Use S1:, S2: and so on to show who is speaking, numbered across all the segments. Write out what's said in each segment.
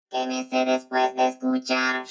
S1: Quémese después de escuchar.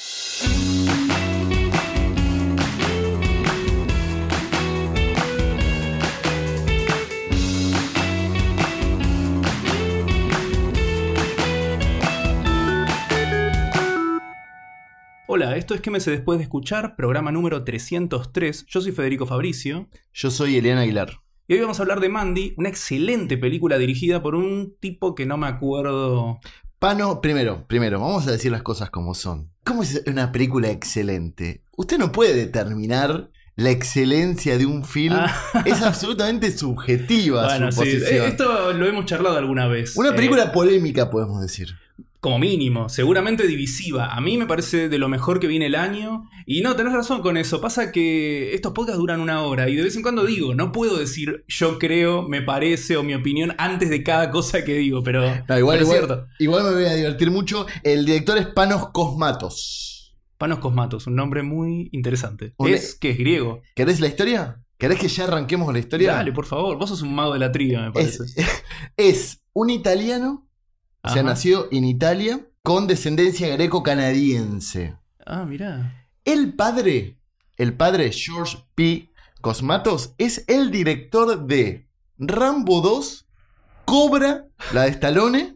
S2: Hola, esto es Quémese después de escuchar, programa número 303. Yo soy Federico Fabricio.
S3: Yo soy Eliana Aguilar.
S2: Y hoy vamos a hablar de Mandy, una excelente película dirigida por un tipo que no me acuerdo.
S3: Pano, primero, vamos a decir las cosas como son. ¿Cómo es una película excelente? Usted no puede determinar la excelencia de un film. Es absolutamente subjetiva
S2: Bueno,
S3: su posición.
S2: Esto lo hemos charlado alguna vez.
S3: Una película polémica, podemos decir.
S2: Como mínimo, seguramente divisiva. A mí me parece de lo mejor que viene el año. Y no, tenés razón con eso. Pasa que estos podcasts duran 1 hora. Y de vez en cuando digo, no puedo decir yo creo, me parece o mi opinión antes de cada cosa que digo. Pero,
S3: igual,
S2: es cierto.
S3: Igual me voy a divertir mucho. El director es Panos Cosmatos.
S2: Panos Cosmatos, un nombre muy interesante. ¿Qué es griego?
S3: ¿Querés la historia? ¿Querés que ya arranquemos con la historia?
S2: Dale, por favor. Vos sos un mago de la trivia, me parece.
S3: Es un italiano. O sea, nació en Italia con descendencia greco-canadiense.
S2: Ah, mirá.
S3: El padre, George P. Cosmatos, es el director de Rambo 2, Cobra, la de Stallone,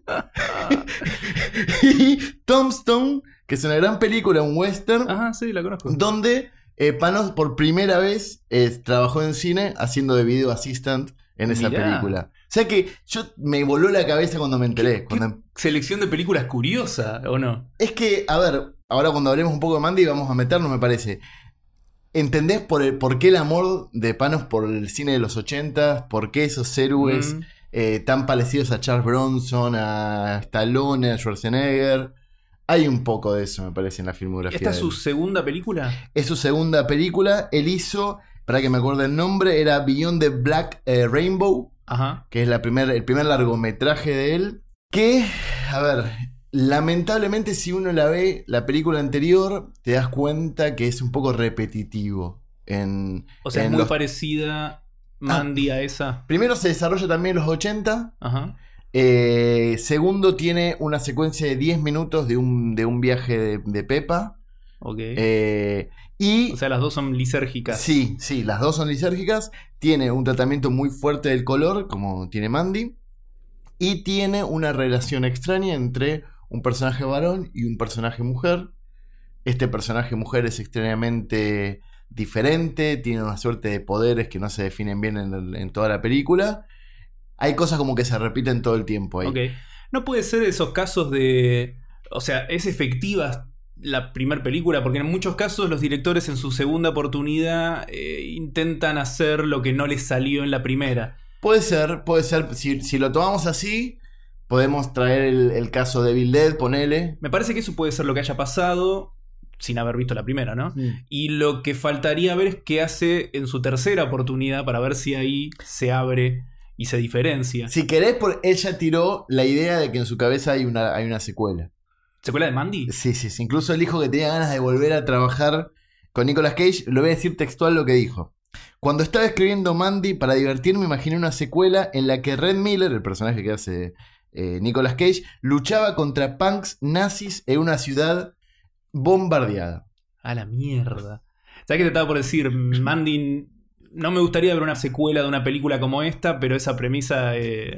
S3: y Tombstone, que es una gran película, un western.
S2: Ajá, sí, la conozco.
S3: Donde Panos por primera vez trabajó en cine haciendo de video assistant en esa película. O sea que me voló la cabeza cuando me enteré.
S2: ¿Qué selección de películas curiosa, o no?
S3: Es que, a ver, ahora cuando hablemos un poco de Mandy vamos a meternos, me parece. ¿Entendés por qué el amor de Panos por el cine de los 80? ¿Por qué esos héroes tan parecidos a Charles Bronson, a Stallone, a Schwarzenegger? Hay un poco de eso, me parece, en la filmografía.
S2: ¿Esta es su segunda película?
S3: Es su segunda película. Él hizo, para que me acuerde el nombre, era Beyond the Black Rainbow.
S2: Ajá.
S3: Que es el primer largometraje de él. Que, a ver, lamentablemente si uno la ve, la película anterior, te das cuenta que es un poco repetitivo.
S2: O sea, es muy parecida Mandy a esa.
S3: Primero se desarrolla también en los 80.
S2: Ajá.
S3: Segundo, tiene una secuencia de 10 minutos de un viaje de Pepa.
S2: Ok.
S3: O
S2: sea, las dos son lisérgicas.
S3: Sí, las dos son lisérgicas. Tiene un tratamiento muy fuerte del color, como tiene Mandy. Y tiene una relación extraña entre un personaje varón y un personaje mujer. Este personaje mujer es extrañamente diferente, tiene una suerte de poderes que no se definen bien en toda la película. Hay cosas como que se repiten todo el tiempo ahí.
S2: Ok. No puede ser esos casos de... O sea, es efectiva la primera película, porque en muchos casos los directores en su segunda oportunidad intentan hacer lo que no les salió en la primera.
S3: Puede ser. Si lo tomamos así, podemos traer el caso de Evil Dead, ponele.
S2: Me parece que eso puede ser lo que haya pasado sin haber visto la primera, ¿no? Y lo que faltaría ver es qué hace en su tercera oportunidad para ver si ahí se abre y se diferencia.
S3: Si querés, ella tiró la idea de que en su cabeza hay una secuela.
S2: ¿Secuela de Mandy?
S3: Sí. Incluso él dijo que tenía ganas de volver a trabajar con Nicolas Cage. Lo voy a decir textual lo que dijo. Cuando estaba escribiendo Mandy, para divertirme, imaginé una secuela en la que Red Miller, el personaje que hace Nicolas Cage, luchaba contra punks nazis en una ciudad bombardeada.
S2: A la mierda. ¿Sabes qué te estaba por decir? Mandy, no me gustaría ver una secuela de una película como esta, pero esa premisa...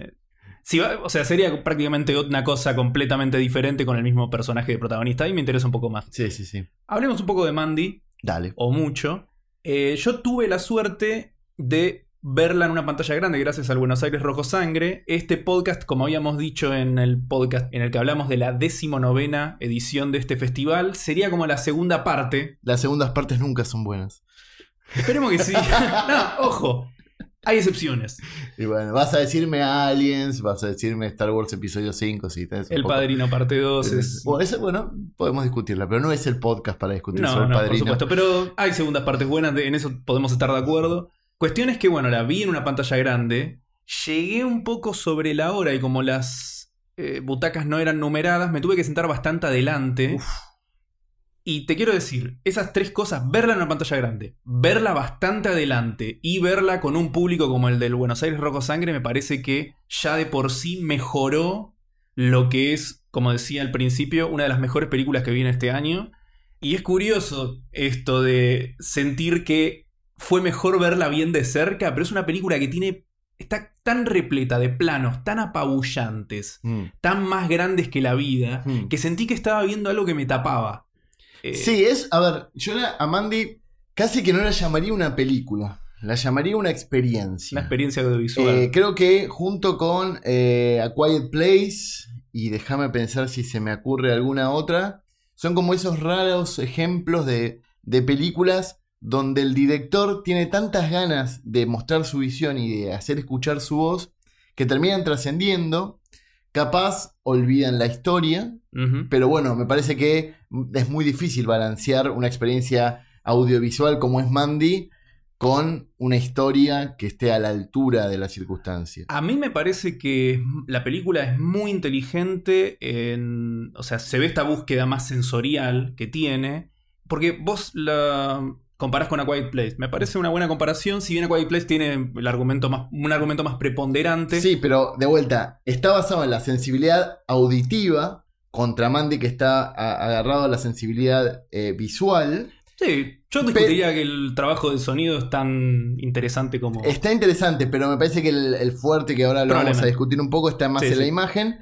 S2: o sea, sería prácticamente una cosa completamente diferente con el mismo personaje de protagonista. Ahí me interesa un poco más.
S3: Sí.
S2: Hablemos un poco de Mandy.
S3: Dale.
S2: O mucho. Yo tuve la suerte de verla en una pantalla grande gracias al Buenos Aires Rojo Sangre. Este podcast, como habíamos dicho en el podcast en el que hablamos de la 19ª edición de este festival, sería como la segunda parte.
S3: Las segundas partes nunca son buenas.
S2: Esperemos que sí. No, ojo. Hay excepciones.
S3: Y bueno, vas a decirme Aliens, vas a decirme Star Wars Episodio 5, si tenés
S2: El Padrino parte 2 es...
S3: Bueno, podemos discutirla, pero no es el podcast para discutir sobre el
S2: Padrino.
S3: Padrino.
S2: Por supuesto, pero hay segundas partes buenas, en eso podemos estar de acuerdo. Cuestión es que, bueno, la vi en una pantalla grande, llegué un poco sobre la hora y como las butacas no eran numeradas, me tuve que sentar bastante adelante.
S3: Uf.
S2: Y te quiero decir, esas tres cosas, verla en una pantalla grande, verla bastante adelante y verla con un público como el del Buenos Aires Rojo Sangre, me parece que ya de por sí mejoró lo que es como decía al principio, una de las mejores películas que viene este año. Y es curioso esto de sentir que fue mejor verla bien de cerca, pero es una película que está tan repleta de planos, tan apabullantes, tan más grandes que la vida, que sentí que estaba viendo algo que me tapaba.
S3: Sí, a ver, yo a Mandy casi que no la llamaría una película, la llamaría una experiencia.
S2: Una experiencia audiovisual.
S3: Creo que junto con A Quiet Place, y déjame pensar si se me ocurre alguna otra, son como esos raros ejemplos de películas donde el director tiene tantas ganas de mostrar su visión y de hacer escuchar su voz que terminan trascendiendo. Capaz olvidan la historia, pero bueno, me parece que es muy difícil balancear una experiencia audiovisual como es Mandy con una historia que esté a la altura de la circunstancia.
S2: A mí me parece que la película es muy inteligente o sea, se ve esta búsqueda más sensorial que tiene, porque vos la comparás con A Quiet Place. Me parece una buena comparación, si bien A Quiet Place tiene un argumento más preponderante.
S3: Sí, pero de vuelta, está basado en la sensibilidad auditiva contra Mandy, que está agarrado a la sensibilidad visual.
S2: Sí, yo discutiría que el trabajo del sonido es tan interesante como...
S3: Está interesante, pero me parece que el fuerte, que ahora lo vamos a discutir un poco, está más en la imagen.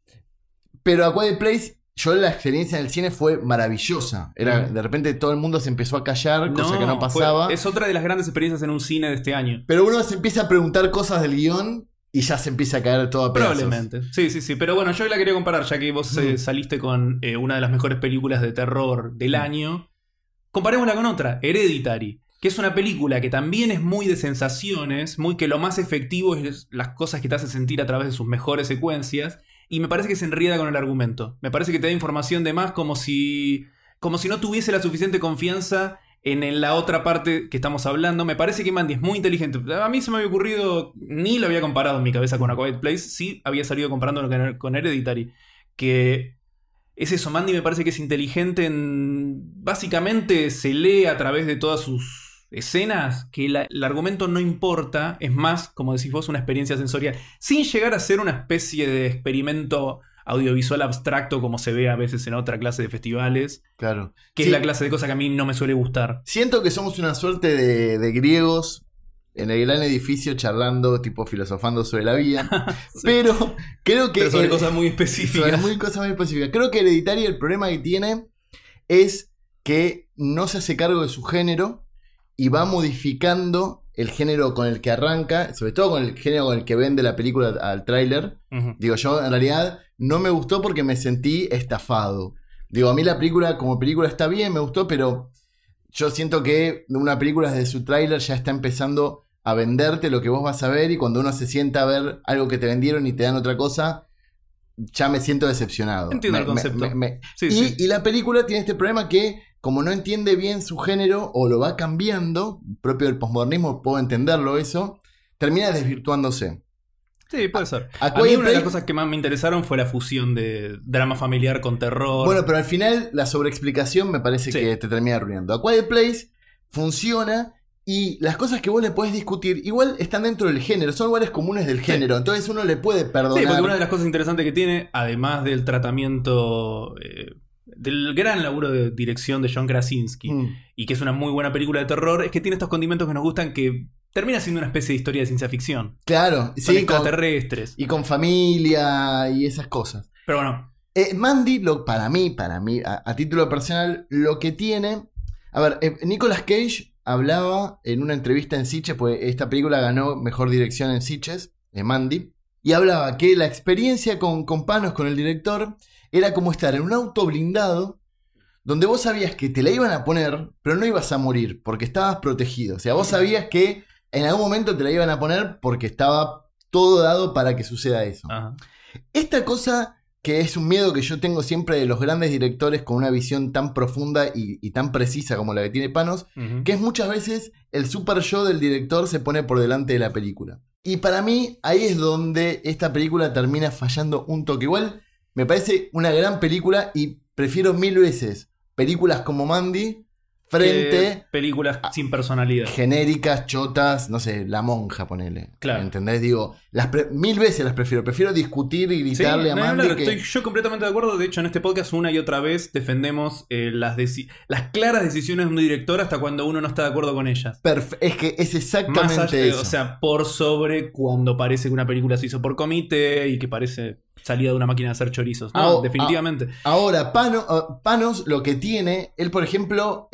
S3: Pero A Quiet Place, yo la experiencia en el cine fue maravillosa. De repente todo el mundo se empezó a callar, cosa que no pasaba.
S2: Es otra de las grandes experiencias en un cine de este año.
S3: Pero uno se empieza a preguntar cosas del guión y ya se empieza a caer todo a pedazos.
S2: Probablemente. Sí. Pero bueno, yo la quería comparar, ya que vos saliste con una de las mejores películas de terror del año. Comparémosla con otra, Hereditary, que es una película que también es muy de sensaciones, muy que lo más efectivo es las cosas que te hace sentir a través de sus mejores secuencias, y me parece que se enrieda con el argumento. Me parece que te da información de más como si no tuviese la suficiente confianza en la otra parte que estamos hablando. Me parece que Mandy es muy inteligente. A mí se me había ocurrido, ni lo había comparado en mi cabeza con A Quiet Place, sí había salido comparándolo con Hereditary, que... Es eso, Mandy me parece que es inteligente básicamente se lee a través de todas sus escenas que el argumento no importa, es más, como decís vos, una experiencia sensorial, sin llegar a ser una especie de experimento audiovisual abstracto como se ve a veces en otra clase de festivales.
S3: Claro.
S2: Que es la clase de cosa que a mí no me suele gustar.
S3: Siento que somos una suerte de griegos en el gran edificio charlando, tipo filosofando sobre la vida. Sí. Pero creo que...
S2: Pero sobre cosas muy específicas.
S3: Creo que Hereditary, el problema que tiene es que no se hace cargo de su género y va modificando el género con el que arranca, sobre todo con el género con el que vende la película al tráiler. Digo, yo en realidad no me gustó porque me sentí estafado. Digo, a mí la película como película está bien, me gustó, pero... Yo siento que una película desde su tráiler ya está empezando a venderte lo que vos vas a ver, y cuando uno se sienta a ver algo que te vendieron y te dan otra cosa, ya me siento decepcionado.
S2: Entiendo el concepto.
S3: Y la película tiene este problema que, como no entiende bien su género o lo va cambiando, propio del posmodernismo, puedo entenderlo eso, termina desvirtuándose.
S2: Sí, puede ser. A mí una de las cosas que más me interesaron fue la fusión de drama familiar con terror.
S3: Bueno, pero al final la sobreexplicación me parece que te termina arruinando. A Quiet Place funciona y las cosas que vos le podés discutir igual están dentro del género, son lugares comunes del género, entonces uno le puede perdonar.
S2: Sí, porque una de las cosas interesantes que tiene, además del tratamiento... del gran laburo de dirección de John Krasinski, y que es una muy buena película de terror, es que tiene estos condimentos que nos gustan, que termina siendo una especie de historia de ciencia ficción.
S3: Claro,
S2: son extraterrestres.
S3: Y con familia y esas cosas.
S2: Pero bueno.
S3: Mandy, para mí, a título personal, lo que tiene... A ver, Nicolas Cage hablaba en una entrevista en Sitges, pues esta película ganó mejor dirección en Sitges, Mandy, y hablaba que la experiencia con Panos, con el director, era como estar en un auto blindado donde vos sabías que te la iban a poner, pero no ibas a morir porque estabas protegido. O sea, vos sabías que en algún momento te la iban a poner porque estaba todo dado para que suceda eso. Ajá. Esta cosa que es un miedo que yo tengo siempre de los grandes directores con una visión tan profunda y tan precisa como la que tiene Panos, que es muchas veces el super yo del director se pone por delante de la película. Y para mí ahí es donde esta película termina fallando un toque. Igual me parece una gran película y prefiero 1000 veces películas como Mandy frente
S2: películas sin personalidad.
S3: genéricas, chotas, no sé, La Monja, ponele.
S2: Claro.
S3: ¿Entendés? Digo, mil veces las prefiero. Prefiero discutir y gritarle a Mandy que...
S2: Estoy yo completamente de acuerdo. De hecho, en este podcast una y otra vez defendemos las claras decisiones de un director hasta cuando uno no está de acuerdo con ellas.
S3: Es que es exactamente
S2: Más allá,
S3: eso.
S2: o sea, por sobre cuando parece que una película se hizo por comité y que parece salida de una máquina de hacer chorizos. No, definitivamente.
S3: Ahora, Panos lo que tiene, él por ejemplo,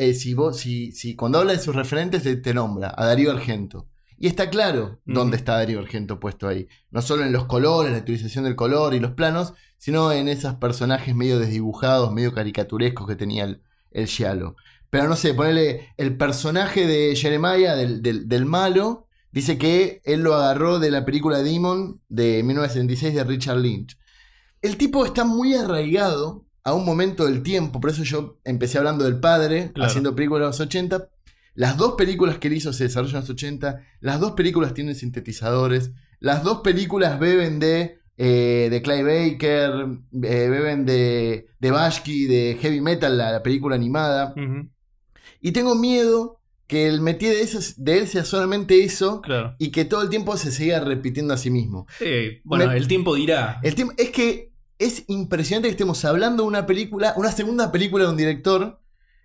S3: si cuando habla de sus referentes te nombra a Darío Argento. Y está claro dónde está Darío Argento puesto ahí. No solo en los colores, la utilización del color y los planos, sino en esos personajes medio desdibujados, medio caricaturescos que tenía el Giallo. Pero no sé, ponele el personaje de Jeremiah, del malo. Dice que él lo agarró de la película Demon de 1976 de Richard Lynch. El tipo está muy arraigado a un momento del tiempo, por eso yo empecé hablando del padre,
S2: claro,
S3: haciendo películas de los 80. Las dos películas que él hizo se desarrollan en los 80, las dos películas tienen sintetizadores, las dos películas beben de Clive Baker, beben de Bashki, de Heavy Metal, la película animada.
S2: Uh-huh. Y
S3: tengo miedo que el métier de él sea solamente eso,
S2: claro,
S3: y que todo el tiempo se siga repitiendo a sí mismo.
S2: Bueno, el tiempo dirá.
S3: Es que es impresionante que estemos hablando de una película, una segunda película de un director,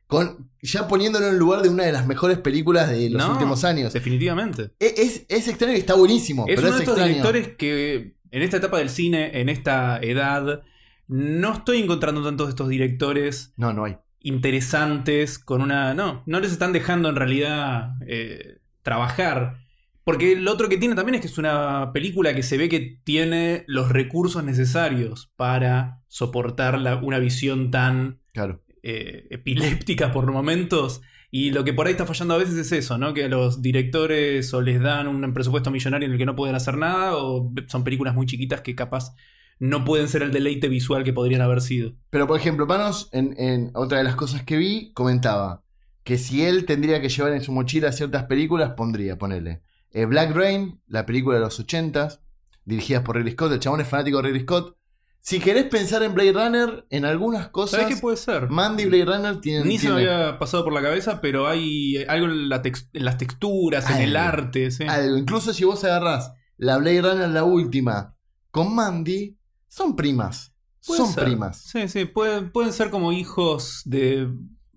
S3: ya poniéndolo en el lugar de una de las mejores películas de los últimos años.
S2: Definitivamente.
S3: Es extraño y está buenísimo.
S2: Es
S3: pero
S2: uno de estos
S3: extraño.
S2: directores que en esta etapa del cine, en esta edad, no estoy encontrando tantos de estos directores.
S3: No hay.
S2: Interesantes, con una... No les están dejando en realidad trabajar. Porque lo otro que tiene también es que es una película que se ve que tiene los recursos necesarios para soportar una visión tan
S3: Claro.
S2: epiléptica por momentos. Y lo que por ahí está fallando a veces es eso, ¿no? Que a los directores o les dan un presupuesto millonario en el que no pueden hacer nada, o son películas muy chiquitas que capaz no pueden ser el deleite visual que podrían haber sido.
S3: Pero por ejemplo, Panos, en otra de las cosas que vi, comentaba que si él tendría que llevar en su mochila ciertas películas, ponele Black Rain, la película de los 80s, dirigida por Ridley Scott. El chabón es fanático de Ridley Scott. Si querés pensar en Blade Runner, en algunas cosas,
S2: ¿Sabés qué puede ser?
S3: Mandy y Blade Runner tienen...
S2: Ni se me había pasado por la cabeza, pero hay algo en las texturas, en el arte. ¿Sí?
S3: Algo. Incluso si vos agarrás la Blade Runner, la última, con Mandy, son primas. Son primas.
S2: Sí, pueden ser como hijos del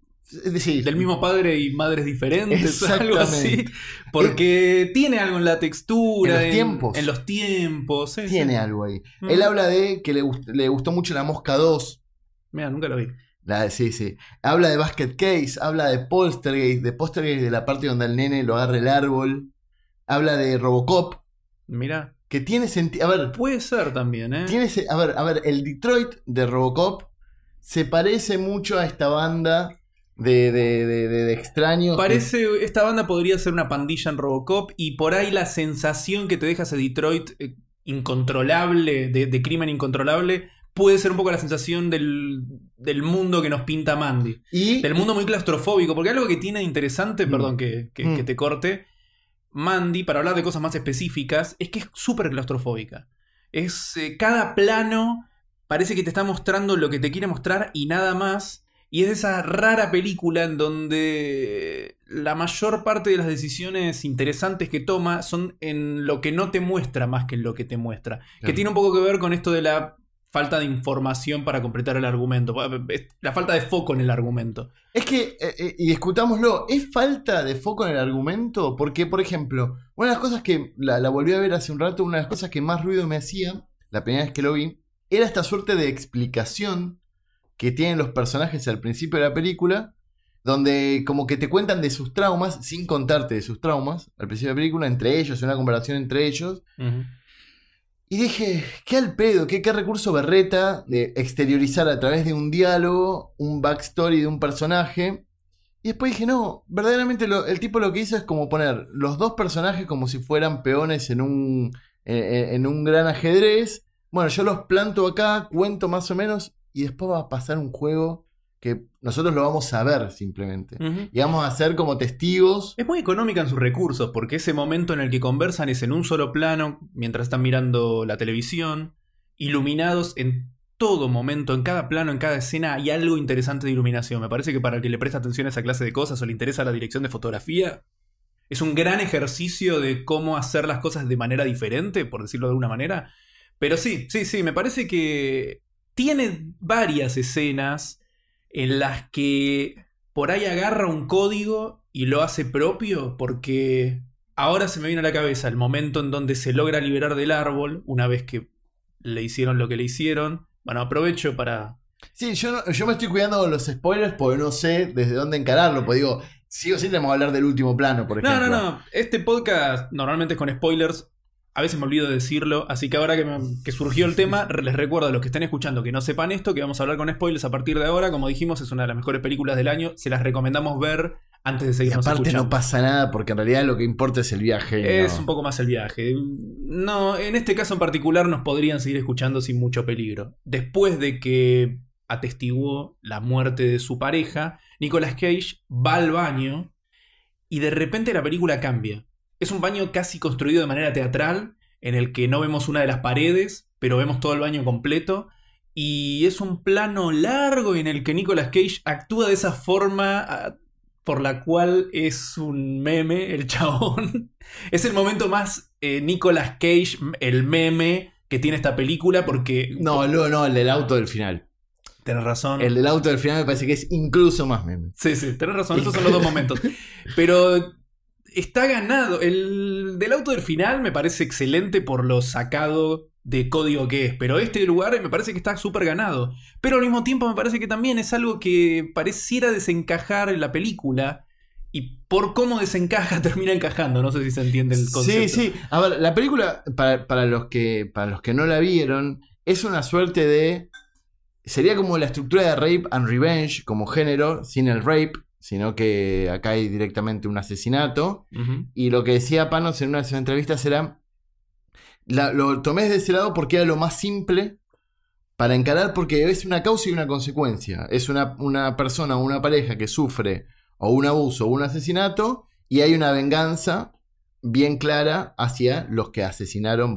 S2: mismo padre y madres diferentes, algo así. Porque tiene algo en la textura, en los tiempos. Sí,
S3: tiene algo ahí. Él habla de que le gustó mucho La Mosca 2.
S2: Mira, nunca lo vi.
S3: Sí. Habla de Basket Case, habla de Poltergeist, de la parte donde el nene lo agarra el árbol. Habla de Robocop.
S2: Mira.
S3: Que tiene sentido. A ver.
S2: Puede ser también, ¿eh?
S3: A ver, el Detroit de Robocop se parece mucho a esta banda de extraños.
S2: Esta banda podría ser una pandilla en Robocop, y por ahí la sensación que te deja ese Detroit incontrolable, de crimen incontrolable, puede ser un poco la sensación del mundo que nos pinta Mandy. Del mundo muy claustrofóbico, porque algo que tiene interesante, perdón que te corte, Mandy, para hablar de cosas más específicas, es que es súper claustrofóbica. Cada plano parece que te está mostrando lo que te quiere mostrar y nada más. Y es esa rara película en donde la mayor parte de las decisiones interesantes que toma son en lo que no te muestra más que en lo que te muestra. Claro. Que tiene un poco que ver con esto de la falta de información para completar el argumento. La falta de foco en el argumento. Es que,
S3: y discutámoslo, ¿es falta de foco en el argumento? Porque, por ejemplo, una de las cosas que la volví a ver hace un rato, una de las cosas que más ruido me hacía, la primera vez que lo vi, era esta suerte de explicación que tienen los personajes al principio de la película, donde como que te cuentan de sus traumas, sin contarte de sus traumas, al principio de la película, entre ellos, una conversación entre ellos. Uh-huh. Y dije, qué al pedo, qué recurso berreta de exteriorizar a través de un diálogo un backstory de un personaje. Y después dije, no, verdaderamente el tipo lo que hizo es como poner los dos personajes como si fueran peones en un gran ajedrez. Bueno, yo los planto acá, cuento más o menos, y después va a pasar un juego que nosotros lo vamos a ver simplemente. Uh-huh. Y vamos a ser como testigos.
S2: Es muy económica en sus recursos, porque ese momento en el que conversan es en un solo plano, mientras están mirando la televisión, iluminados en todo momento, en cada plano, en cada escena, hay algo interesante de iluminación. Me parece que para el que le presta atención a esa clase de cosas o le interesa la dirección de fotografía, es un gran ejercicio de cómo hacer las cosas de manera diferente, por decirlo de alguna manera. Pero sí, me parece que tiene varias escenas en las que por ahí agarra un código y lo hace propio, porque ahora se me viene a la cabeza el momento en donde se logra liberar del árbol, una vez que le hicieron lo que le hicieron. Bueno, aprovecho para...
S3: Sí, yo me estoy cuidando con los spoilers porque no sé desde dónde encararlo. Pues digo, sí o sí tenemos que hablar del último plano, por ejemplo.
S2: No. Este podcast normalmente es con spoilers. A veces me olvido de decirlo. Así que ahora que surgió el tema, les recuerdo a los que estén escuchando que no sepan esto, que vamos a hablar con spoilers a partir de ahora. Como dijimos, es una de las mejores películas del año. Se las recomendamos ver antes de seguirnos
S3: escuchando. Y aparte
S2: escuchando.
S3: no pasa nada porque en realidad lo que importa es el viaje.
S2: Es un poco más el viaje. No, en este caso en particular nos podrían seguir escuchando sin mucho peligro. Después de que atestiguó la muerte de su pareja, Nicolas Cage va al baño y de repente la película cambia. Es un baño casi construido de manera teatral, en el que no vemos una de las paredes, pero vemos todo el baño completo. Y es un plano largo en el que Nicolas Cage actúa de esa forma por la cual es un meme, el chabón. Es el momento más Nicolas Cage, el meme que tiene esta película, porque...
S3: No, el del auto del final.
S2: Tenés razón.
S3: El del auto del final me parece que es incluso más meme.
S2: Sí, tenés razón. Esos son los dos momentos. Pero está ganado. El del auto del final me parece excelente por lo sacado de código que es. Pero este lugar me parece que está súper ganado. Pero al mismo tiempo me parece que también es algo que pareciera desencajar en la película. Y por cómo desencaja termina encajando. No sé si se entiende el concepto.
S3: Sí. A ver, la película, para los que no la vieron, es una suerte de... Sería como la estructura de Rape and Revenge como género, sin el rape, sino que acá hay directamente un asesinato.
S2: Uh-huh.
S3: Y lo que decía Panos en una de sus entrevistas era... Lo tomé de ese lado porque era lo más simple para encarar, porque es una causa y una consecuencia. Es una persona o una pareja que sufre o un abuso o un asesinato y hay una venganza bien clara hacia los que asesinaron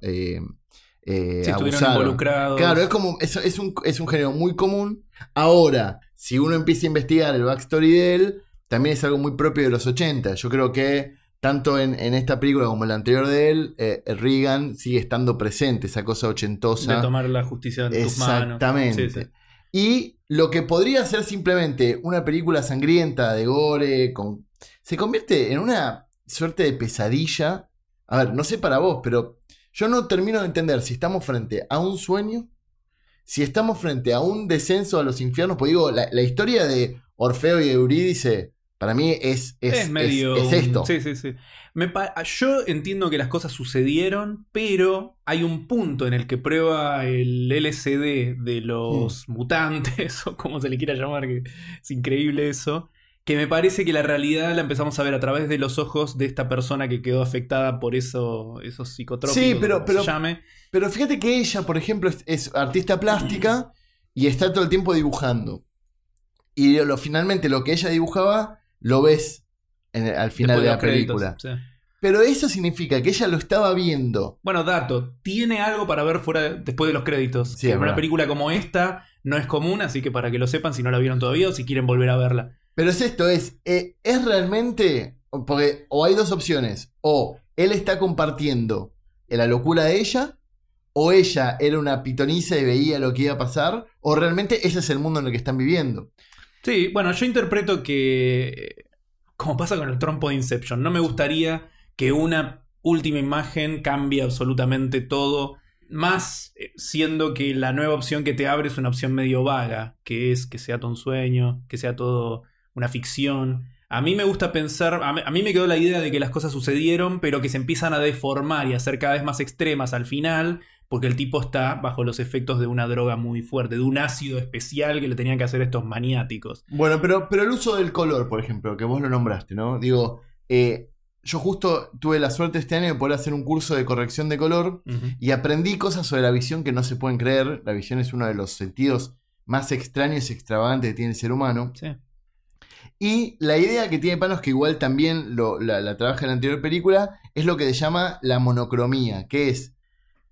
S2: si estuvieron
S3: abusaron.
S2: Involucrados.
S3: Claro, es un género muy común. Ahora, si uno empieza a investigar el backstory de él, también es algo muy propio de los 80. Yo creo que tanto en esta película como en la anterior de él, Reagan sigue estando presente, esa cosa ochentosa.
S2: De tomar la justicia en tus manos.
S3: Exactamente. Sí. Y lo que podría ser simplemente una película sangrienta, de gore, se convierte en una suerte de pesadilla. A ver, no sé para vos, pero yo no termino de entender si estamos frente a un sueño, si estamos frente a un descenso a los infiernos. Pues digo, la historia de Orfeo y Eurídice, para mí es
S2: medio...
S3: es esto.
S2: Sí. Yo entiendo que las cosas sucedieron, pero hay un punto en el que prueba el LSD de los mutantes, o como se le quiera llamar, que es increíble eso, que me parece que la realidad la empezamos a ver a través de los ojos de esta persona que quedó afectada por esos psicotrópicos.
S3: Sí, pero fíjate que ella, por ejemplo, es artista plástica y está todo el tiempo dibujando. Y finalmente lo que ella dibujaba lo ves al final de la película.
S2: Créditos, sí.
S3: Pero eso significa que ella lo estaba viendo.
S2: Bueno, dato, tiene algo para ver después de los créditos.
S3: Sí,
S2: una película como esta no es común, así que para que lo sepan si no la vieron todavía o si quieren volver a verla.
S3: Pero es realmente... Porque o hay dos opciones. O él está compartiendo la locura de ella, o ella era una pitonisa y veía lo que iba a pasar, o realmente ese es el mundo en el que están viviendo.
S2: Sí, bueno, yo interpreto que, como pasa con el trompo de Inception, no me gustaría que una última imagen cambie absolutamente todo, más siendo que la nueva opción que te abre es una opción medio vaga, que es que sea todo un sueño, que sea todo una ficción. A mí me gusta pensar, a mí me quedó la idea de que las cosas sucedieron, pero que se empiezan a deformar y a ser cada vez más extremas al final, porque el tipo está bajo los efectos de una droga muy fuerte, de un ácido especial que le tenían que hacer estos maniáticos.
S3: Bueno, pero el uso del color, por ejemplo, que vos lo nombraste, ¿no? Digo, yo justo tuve la suerte este año de poder hacer un curso de corrección de color y aprendí cosas sobre la visión que no se pueden creer. La visión es uno de los sentidos más extraños y extravagantes que tiene el ser humano.
S2: Sí.
S3: Y la idea que tiene Panos, que igual también la trabaja en la anterior película, es lo que se llama la monocromía, que es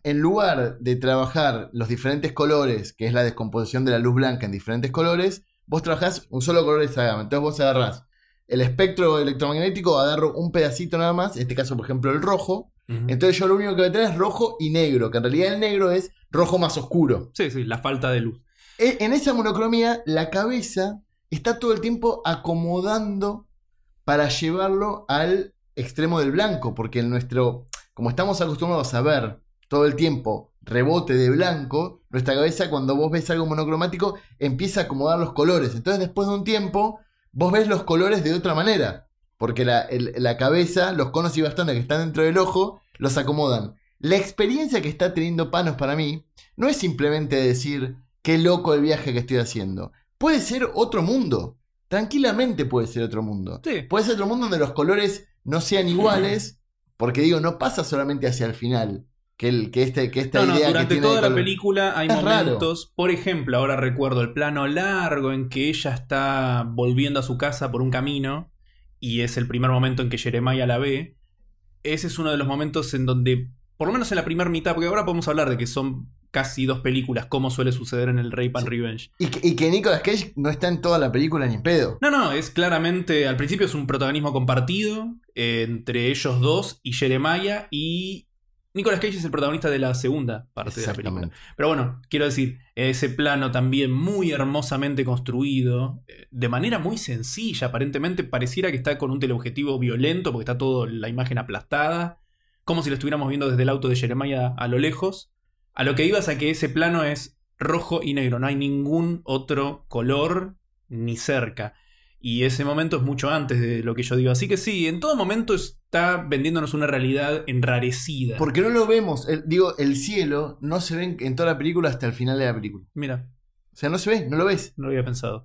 S3: en lugar de trabajar los diferentes colores, que es la descomposición de la luz blanca en diferentes colores, vos trabajás un solo color de esa gama. Entonces vos agarrás el espectro electromagnético, agarro un pedacito nada más, en este caso por ejemplo el rojo. Entonces yo lo único que voy a tener es rojo y negro, que en realidad el negro es rojo más oscuro.
S2: Sí, la falta de luz.
S3: En esa monocromía, la cabeza está todo el tiempo acomodando para llevarlo al extremo del blanco, porque como estamos acostumbrados a ver todo el tiempo rebote de blanco, nuestra cabeza cuando vos ves algo monocromático empieza a acomodar los colores. Entonces después de un tiempo vos ves los colores de otra manera, porque la cabeza, los conos y bastones que están dentro del ojo, los acomodan. La experiencia que está teniendo Panos para mí no es simplemente decir qué loco el viaje que estoy haciendo. Puede ser otro mundo. Tranquilamente puede ser otro mundo.
S2: Sí.
S3: Puede ser otro mundo donde los colores no sean iguales, porque digo, no pasa solamente hacia el final. Que esta idea
S2: durante
S3: que tiene
S2: toda la
S3: color...
S2: película hay
S3: es
S2: momentos,
S3: raro.
S2: por ejemplo, ahora recuerdo el plano largo en que ella está volviendo a su casa por un camino y es el primer momento en que Jeremiah la ve. Ese es uno de los momentos en donde, por lo menos en la primera mitad, porque ahora podemos hablar de que son casi 2 películas, como suele suceder en el Rape and Revenge.
S3: Y que Nicolas Cage no está en toda la película ni en pedo.
S2: No, es claramente, al principio es un protagonismo compartido entre ellos dos y Jeremiah, y Nicolas Cage es el protagonista de la segunda parte de la película. Pero bueno, quiero decir, ese plano también muy hermosamente construido, de manera muy sencilla, aparentemente pareciera que está con un teleobjetivo violento, porque está toda la imagen aplastada, como si lo estuviéramos viendo desde el auto de Jeremiah a lo lejos. A lo que ibas a que ese plano es rojo y negro, no hay ningún otro color ni cerca. Y ese momento es mucho antes de lo que yo digo. Así que sí, en todo momento está vendiéndonos una realidad enrarecida.
S3: Porque no lo vemos. El cielo no se ve en toda la película hasta el final de la película.
S2: Mira.
S3: O sea, no se ve, no lo ves.
S2: No lo había pensado.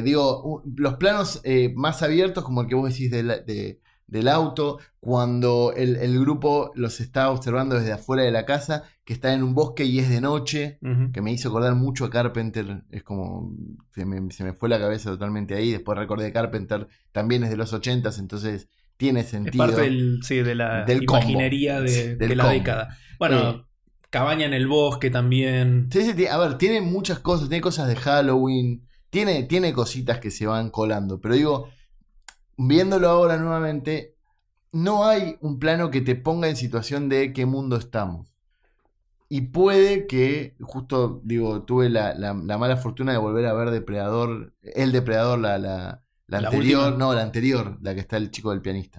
S3: Los planos más abiertos, como el que vos decís del auto, cuando el grupo los está observando desde afuera de la casa, que está en un bosque y es de noche, que me hizo acordar mucho a Carpenter. Es como se me fue la cabeza totalmente ahí. Después recordé Carpenter, también es de los 80s, entonces tiene sentido.
S2: Es parte de la imaginería de la década. Bueno, Cabaña en el bosque también.
S3: Sí, a ver, tiene muchas cosas, tiene cosas de Halloween, tiene cositas que se van colando, pero digo, viéndolo ahora nuevamente, no hay un plano que te ponga en situación de qué mundo estamos. Y puede que, justo, tuve la mala fortuna de volver a ver Depredador, la anterior,
S2: última.
S3: no, la anterior, la que está el chico del pianista.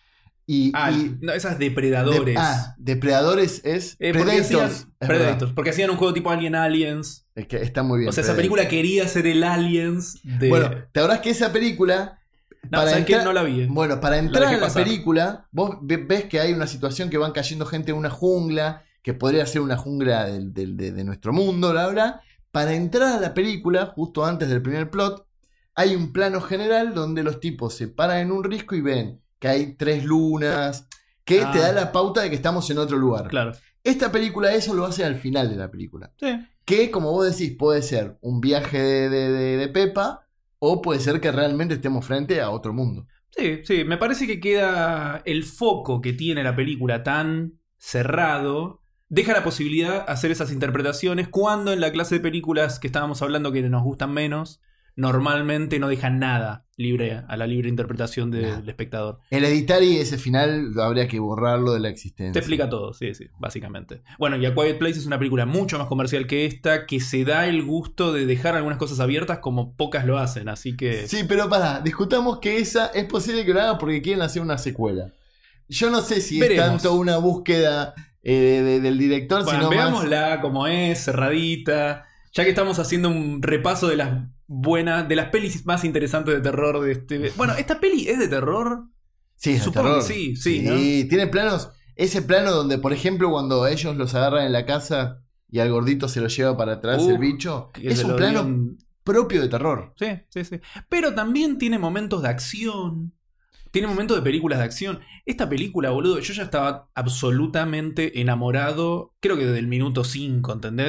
S2: No, esas Depredadores.
S3: Depredadores es Predators.
S2: Predators, porque hacían un juego tipo Aliens.
S3: Es que está muy bien.
S2: O sea, esa película quería ser el Aliens de...
S3: Bueno, ¿te acordás que esa película...
S2: ¿sabes qué? No la vi.
S3: Bueno, para entrar en la película, vos ves que hay una situación que van cayendo gente en una jungla, que podría ser una jungla de nuestro mundo, bla, bla. Para entrar a la película, justo antes del primer plot, hay un plano general donde los tipos se paran en un risco y ven que hay 3 lunas, que te da la pauta de que estamos en otro lugar.
S2: Claro.
S3: Esta película eso lo hace al final de la película.
S2: Sí.
S3: Que, como vos decís, puede ser un viaje de Pepa, o puede ser que realmente estemos frente a otro mundo.
S2: Sí, me parece que queda el foco que tiene la película tan cerrado, deja la posibilidad de hacer esas interpretaciones cuando en la clase de películas que estábamos hablando que nos gustan menos, normalmente no dejan nada libre a la libre interpretación del espectador.
S3: El editar y ese final habría que borrarlo de la existencia.
S2: Te explica todo, sí, básicamente. Bueno, y A Quiet Place es una película mucho más comercial que esta, que se da el gusto de dejar algunas cosas abiertas como pocas lo hacen, así que...
S3: Sí, pero discutamos que esa es posible que lo hagan porque quieren hacer una secuela. Yo no sé si es tanto una búsqueda del director,
S2: bueno,
S3: sino
S2: veámosla como es, cerradita. Ya que estamos haciendo un repaso de las pelis más interesantes de terror de este... Bueno, ¿esta peli es de terror?
S3: Sí, es de terror.
S2: Que sí, ¿no?
S3: Tiene planos... Ese plano donde, por ejemplo, cuando ellos los agarran en la casa y al gordito se lo lleva para atrás el bicho, es un plano propio de terror.
S2: Sí. Pero también tiene momentos de acción. Tiene momentos de películas de acción. Esta película, boludo, yo ya estaba absolutamente enamorado, creo que desde el minuto 5, ¿entendés?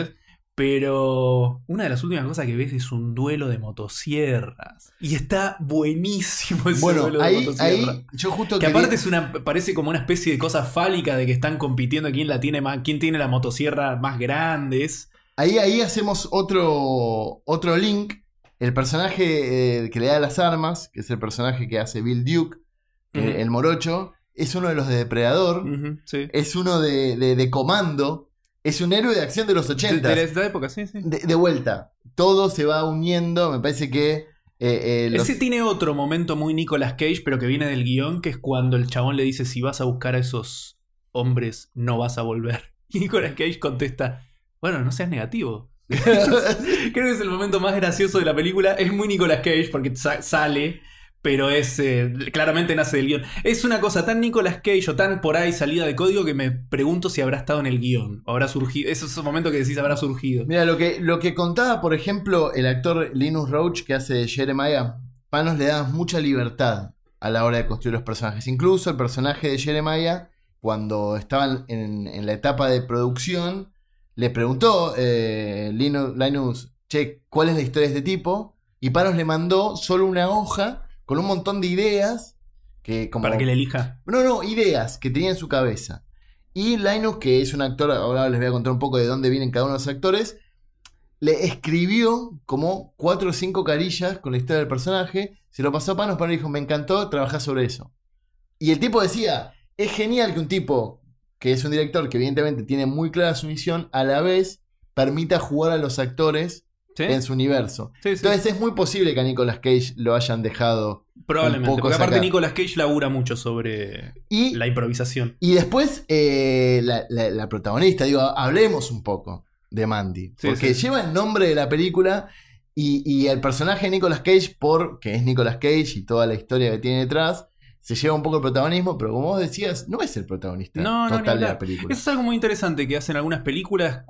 S2: Pero una de las últimas cosas que ves es un duelo de motosierras. Y está buenísimo ese duelo de motosierras.
S3: Ahí yo justo
S2: que aparte parece como una especie de cosa fálica de que están compitiendo quién tiene la motosierra más grande.
S3: Ahí hacemos otro link. El personaje que le da las armas, que es el personaje que hace Bill Duke, el morocho, es uno de los de Depredador,
S2: sí.
S3: Es uno de Comando, es un héroe de acción de los 80.
S2: De esta época, sí.
S3: De vuelta, todo se va uniendo, me parece que...
S2: Ese tiene otro momento muy Nicolas Cage, pero que viene del guión, que es cuando el chabón le dice, si vas a buscar a esos hombres, no vas a volver. Y Nicolas Cage contesta, bueno, no seas negativo. Creo que es el momento más gracioso de la película. Es muy Nicolas Cage porque sale, pero es claramente nace del guión. Es una cosa tan Nicolas Cage o tan por ahí salida de código que me pregunto si habrá estado en el guión o habrá surgido. Ese es el momento que decís habrá surgido.
S3: Mira, lo que contaba, por ejemplo, el actor Linus Roach, que hace de Jeremiah, Panos le da mucha libertad a la hora de construir los personajes. Incluso el personaje de Jeremiah, cuando estaban en la etapa de producción, le preguntó Linus, che, ¿cuál es la historia de este tipo? Y Panos le mandó solo una hoja con un montón de ideas
S2: para que le elija.
S3: No, ideas que tenía en su cabeza. Y Linus, que es un actor, ahora les voy a contar un poco de dónde vienen cada uno de los actores, le escribió como 4 o 5 carillas con la historia del personaje, se lo pasó a Panos le dijo, me encantó trabajar sobre eso. Y el tipo decía, es genial que un tipo que es un director que evidentemente tiene muy clara su misión, a la vez permita jugar a los actores en su universo. Sí. Entonces es muy posible que a Nicolas Cage lo hayan dejado.
S2: Probablemente, porque aparte Nicolas Cage labura mucho sobre la improvisación.
S3: Y después la protagonista, hablemos un poco de Mandy. Porque lleva el nombre de la película y el personaje de Nicolas Cage, porque es Nicolas Cage y toda la historia que tiene detrás, se lleva un poco el protagonismo, pero como vos decías, no es el protagonista total de la película.
S2: Eso es algo muy interesante que hacen algunas películas.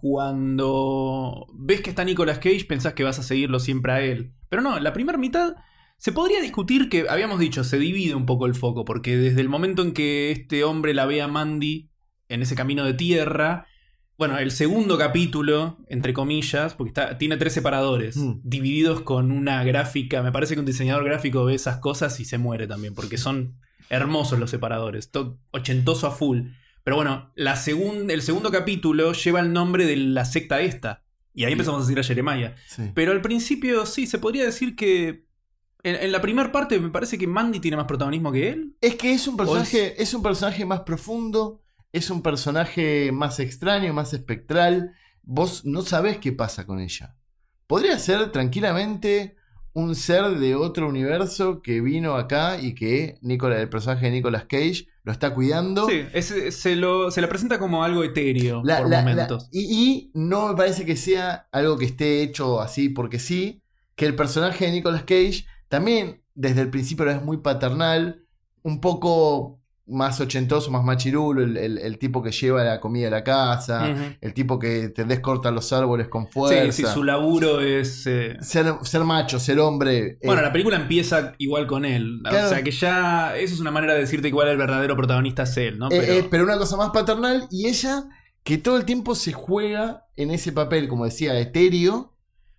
S2: Cuando ves que está Nicolas Cage, pensás que vas a seguirlo siempre a él. Pero no, la primera mitad se podría discutir que, habíamos dicho, se divide un poco el foco, porque desde el momento en que este hombre la ve a Mandy en ese camino de tierra, bueno, el segundo capítulo, entre comillas, porque tiene 3 separadores, divididos con una gráfica. Me parece que un diseñador gráfico ve esas cosas y se muere también, porque son hermosos los separadores, ochentoso a full. Pero bueno, el segundo capítulo lleva el nombre de la secta esta, y ahí empezamos a decir a Jeremiah. Sí. Pero al principio sí, se podría decir que en la primera parte me parece que Mandy tiene más protagonismo que él.
S3: Es que es un personaje más profundo. Es un personaje más extraño, más espectral. Vos no sabés qué pasa con ella. Podría ser tranquilamente un ser de otro universo que vino acá y que el personaje de Nicolas Cage lo está cuidando.
S2: Sí, se la presenta como algo etéreo por momentos.
S3: Y no me parece que sea algo que esté hecho así porque sí. Que el personaje de Nicolas Cage también desde el principio es muy paternal, un poco más ochentoso, más machirulo, el tipo que lleva la comida a la casa, el tipo que te descorta los árboles con fuerza.
S2: Sí, su laburo es...
S3: Ser macho, ser hombre.
S2: Bueno, la película empieza igual con él. Claro. O sea que ya... Eso es una manera de decirte que igual el verdadero protagonista es él, ¿no?
S3: Pero una cosa más paternal, y ella que todo el tiempo se juega en ese papel, como decía, etéreo,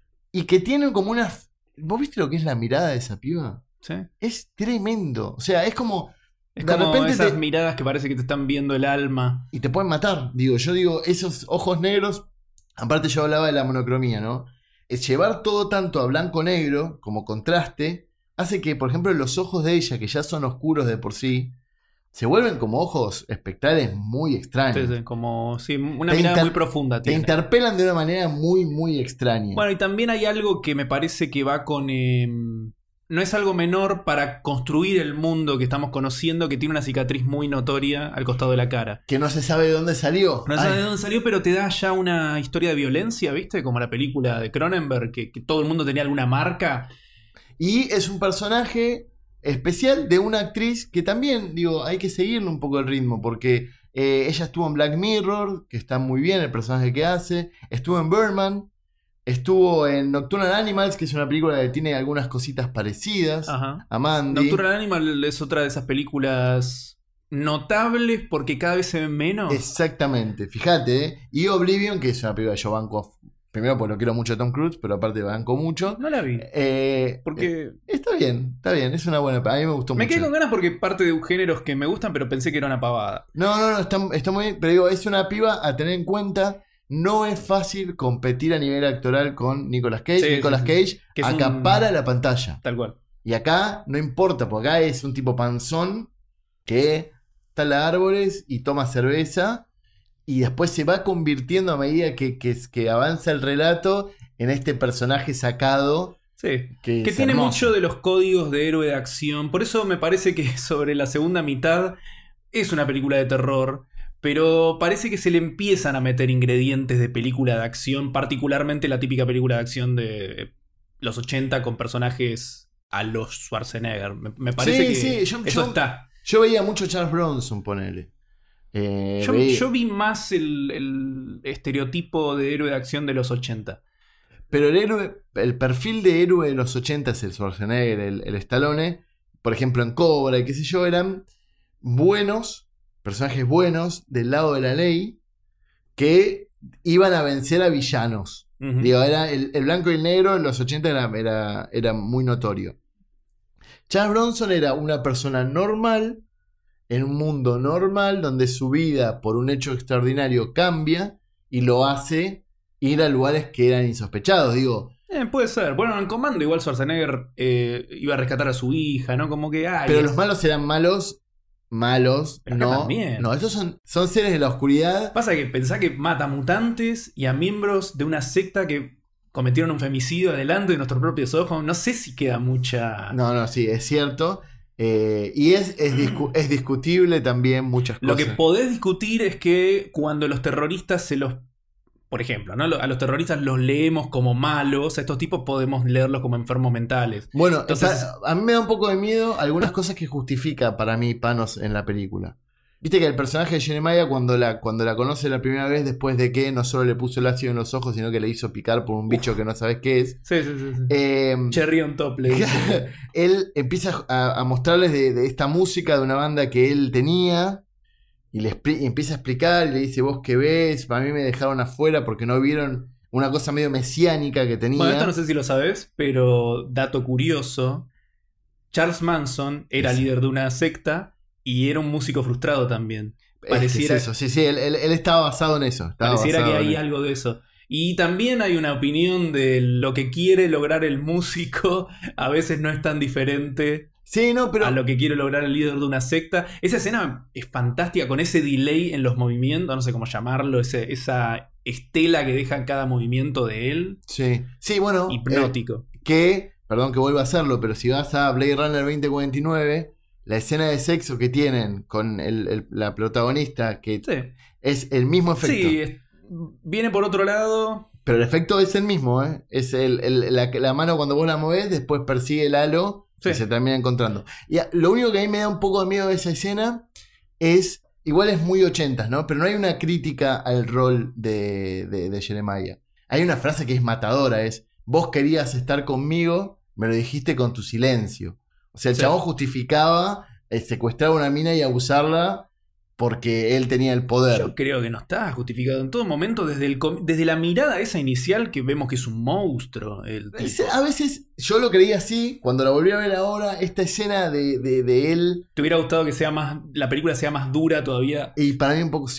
S3: y que tiene como una... ¿Vos viste lo que es la mirada de esa piba?
S2: Sí.
S3: Es tremendo. O sea, es como...
S2: Es de como repente esas miradas que parece que te están viendo el alma.
S3: Y te pueden matar. Yo digo, esos ojos negros. Aparte yo hablaba de la monocromía, ¿no? Es llevar todo tanto a blanco-negro como contraste hace que, por ejemplo, los ojos de ella, que ya son oscuros de por sí, se vuelven como ojos espectrales muy extraños.
S2: Sí, como una mirada muy profunda.
S3: Te interpelan de una manera muy, muy extraña.
S2: Bueno, y también hay algo que me parece que va con... no es algo menor para construir el mundo que estamos conociendo, que tiene una cicatriz muy notoria al costado de la cara.
S3: Que no se sabe de dónde salió.
S2: No se sabe de dónde salió, pero te da ya una historia de violencia, ¿viste? Como la película de Cronenberg, que todo el mundo tenía alguna marca.
S3: Y es un personaje especial de una actriz que también, hay que seguirle un poco el ritmo, porque ella estuvo en Black Mirror, que está muy bien el personaje que hace. Estuvo en Birdman. Estuvo en Nocturnal Animals, que es una película que tiene algunas cositas parecidas a Mandy.
S2: Nocturnal Animals es otra de esas películas notables porque cada vez se ven menos.
S3: Exactamente, fíjate. Y Oblivion, que es una película de Jovan Primero porque lo quiero mucho a Tom Cruise, pero aparte banco mucho.
S2: No la vi. Porque
S3: Está bien, es una buena. A mí me gustó mucho.
S2: me quedé con ganas porque parte de géneros que me gustan, pero pensé que era una pavada.
S3: No, está muy bien. Pero digo, es una piba a tener en cuenta. No es fácil competir a nivel actoral con Nicolas Cage.
S2: Sí,
S3: Nicolas Cage
S2: Que es
S3: acapara la pantalla.
S2: Tal cual.
S3: Y acá no importa, porque acá es un tipo panzón que tala árboles y toma cerveza. Y después se va convirtiendo a medida que avanza el relato en este personaje sacado.
S2: Sí.
S3: Que
S2: tiene
S3: hermoso.
S2: mucho de los códigos de héroe de acción. Por eso me parece que sobre la segunda mitad es una película de terror. Pero parece que se le empiezan a meter ingredientes de película de acción. Particularmente la típica película de acción de los 80 con personajes a los Schwarzenegger. Me parece que eso está.
S3: Yo veía mucho Charles Bronson, ponele.
S2: Yo vi más el estereotipo de héroe de acción de los 80.
S3: Pero el perfil de héroe de los 80 es el Schwarzenegger, el Stallone. Por ejemplo, en Cobra y qué sé yo, eran buenos, personajes buenos del lado de la ley que iban a vencer a villanos.
S2: Uh-huh.
S3: Digo, era el blanco y el negro en los 80 era muy notorio. Charles Bronson era una persona normal en un mundo normal donde su vida por un hecho extraordinario cambia y lo hace ir a lugares que eran insospechados. Digo,
S2: puede ser. Bueno, en Comando igual Schwarzenegger iba a rescatar a su hija, ¿no? Como que...
S3: pero los malos eran malos,
S2: pero acá también.
S3: No, esos son seres de la oscuridad.
S2: Pasa que pensá que mata mutantes y a miembros de una secta que cometieron un femicidio delante de nuestros propios ojos. No sé si queda mucha...
S3: No, sí, es cierto. Y es discutible también muchas cosas.
S2: Lo que podés discutir es que cuando los terroristas por ejemplo, ¿no? A los terroristas los leemos como malos, a estos tipos podemos leerlos como enfermos mentales.
S3: Bueno,
S2: entonces,
S3: a mí me da un poco de miedo algunas cosas que justifica para mí Panos en la película. Viste que el personaje de Jeremiah cuando la conoce la primera vez, después de que no solo le puso el ácido en los ojos, sino que le hizo picar por un bicho que no sabes qué es.
S2: Sí. Cherry on top le dice.
S3: Él empieza a mostrarles de esta música de una banda que él tenía y y empieza a explicar y le dice, ¿vos qué ves? Para mí me dejaron afuera porque no vieron una cosa medio mesiánica que tenía.
S2: Bueno, esto no sé si lo sabes, pero dato curioso, Charles Manson era líder de una secta y era un músico frustrado también.
S3: Pareciera es eso, sí, él estaba basado en eso.
S2: Pareciera que hay algo de eso. Y también hay una opinión de lo que quiere lograr el músico, a veces no es tan diferente
S3: pero...
S2: a lo que quiere lograr el líder de una secta. Esa escena es fantástica con ese delay en los movimientos, no sé cómo llamarlo, esa estela que deja en cada movimiento de él.
S3: Sí, bueno.
S2: Hipnótico.
S3: Perdón que vuelva a hacerlo, pero si vas a Blade Runner 2049... La escena de sexo que tienen con la protagonista, que es el mismo efecto.
S2: Sí, viene por otro lado.
S3: Pero el efecto es el mismo, ¿eh? Es la mano cuando vos la movés, después persigue el halo y se termina encontrando. Y lo único que a mí me da un poco de miedo de esa escena es, igual es muy 80s, ¿no? Pero no hay una crítica al rol de Jeremiah. Hay una frase que es matadora, es, vos querías estar conmigo, me lo dijiste con tu silencio. O sea, el chabón justificaba secuestrar a una mina y abusarla porque él tenía el poder.
S2: Yo creo que no está justificado en todo momento desde la mirada esa inicial que vemos que es un monstruo.
S3: A veces yo lo creía así, cuando la volví a ver ahora, esta escena de él...
S2: ¿Te hubiera gustado que la película sea más dura todavía?
S3: Y para mí un poco